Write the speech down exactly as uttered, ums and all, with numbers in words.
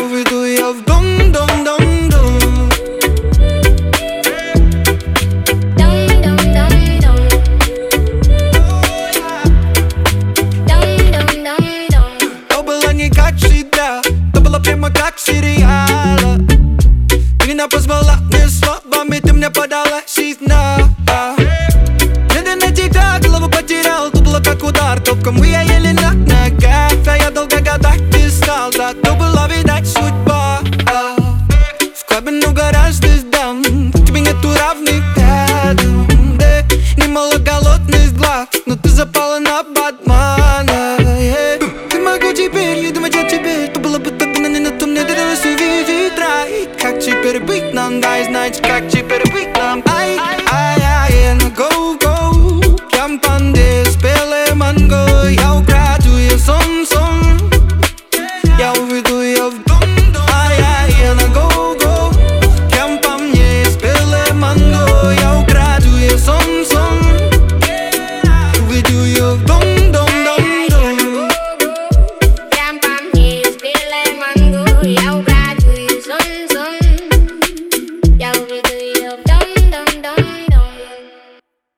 уведу ее в дом, дом, дом, дом. То было не как всегда, то было прямо как сериала. Ты меня позвала не словами, ты мне подала сигнал. Глядя на тебя, голову потерял, то было как удар топком, и я еле на ногах. А я долго гадать не стал, да, то было